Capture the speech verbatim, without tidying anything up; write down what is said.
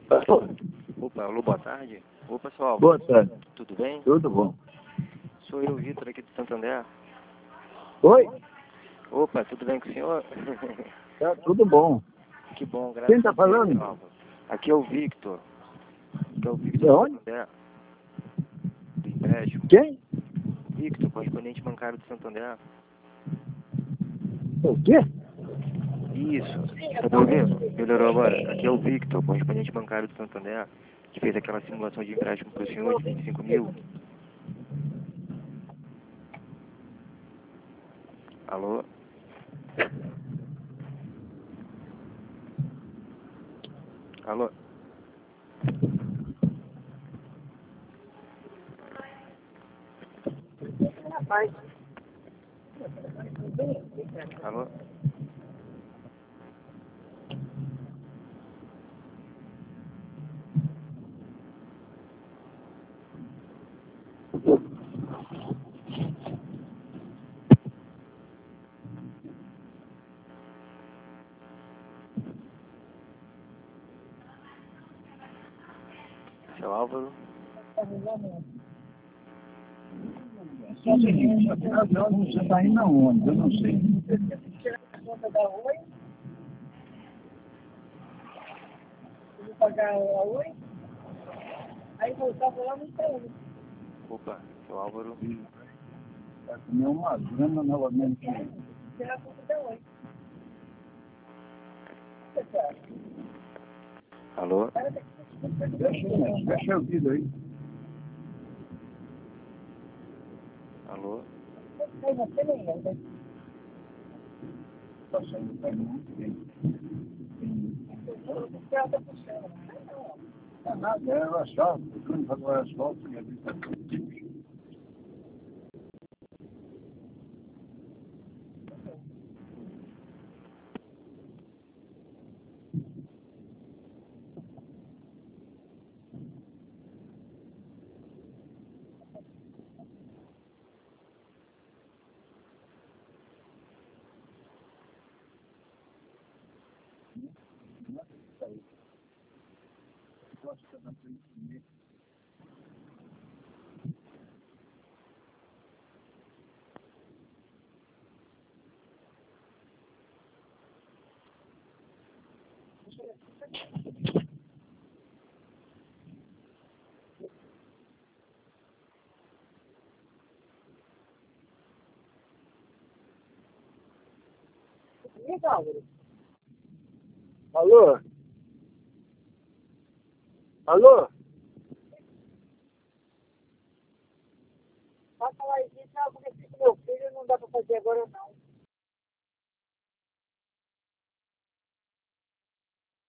Alô? Opa, alô, boa tarde. Ô, pessoal. Boa tarde. Tudo bem? Tudo bom. Sou eu, Vitor, aqui de Santander. Oi? Opa, tudo bem com o senhor? Tá tudo bom. Que bom, graças Quem tá a Deus. falando? seu Álvaro. Aqui é o Victor. Aqui é o Victor De onde? de Santander. Do empréstimo. Quem? Victor, correspondente bancário de Santander. O quê? Isso. Tá me ouvindo? Melhorou agora? Aqui é o Victor, correspondente bancário de Santander, que fez aquela simulação de empréstimo para o senhor de vinte e cinco mil. Alô? Alô? Alô? Seu Álvaro? Só o seguinte, afinal de onde você está indo aonde? Eu não sei. Tirar a conta da Oi, eu vou pagar a Oi, aí voltava lá no Itaú. Opa, seu Álvaro? Vai comer uma grana novamente. Tirar a conta da Oi. Alô? Deixa, deixa o vídeo aí. Alô? Aí você nem anda. Tá saindo pra mim. O carro tá puxando. Não, Não é nada, é o asfalto. Quando fazer o asfalto, e ali tá tudo. Legal, Alô? Alô? vai falar isso, não, porque esse meu filho não dá pra fazer agora não.